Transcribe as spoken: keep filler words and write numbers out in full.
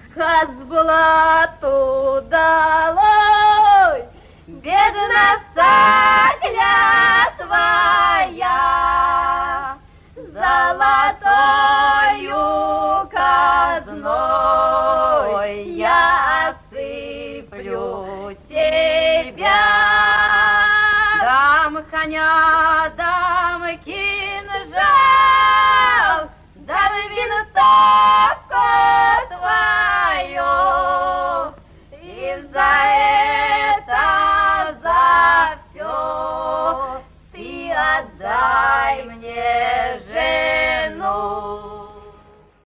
Хазбулату долой, бедность для твоя, золотою казной я осыплю тебя. Дам коня, дам кинжал, дам винтовку.